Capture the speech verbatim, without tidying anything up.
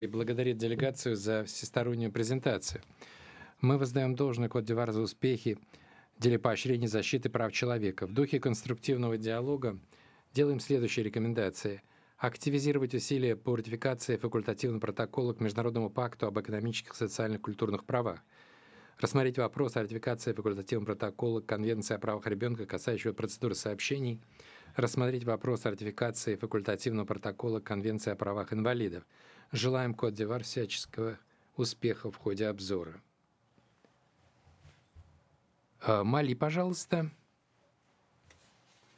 и благодарит делегацию за всестороннюю презентацию. Мы воздаем должное Кот-д'Ивуар за успехи в деле поощрения защиты прав человека. В духе конструктивного диалога делаем следующие рекомендации. Активизировать усилия по ратификации факультативного протокола к Международному пакту об экономических, социальных и культурных правах. Рассмотреть вопрос о ратификации факультативного протокола к Конвенции о правах ребенка, касающего процедуры сообщений. Рассмотреть вопрос о ратификации факультативного протокола к Конвенции о правах инвалидов. Желаем Кот-д'Ивуар всяческого успеха в ходе обзора. А, Мали, пожалуйста.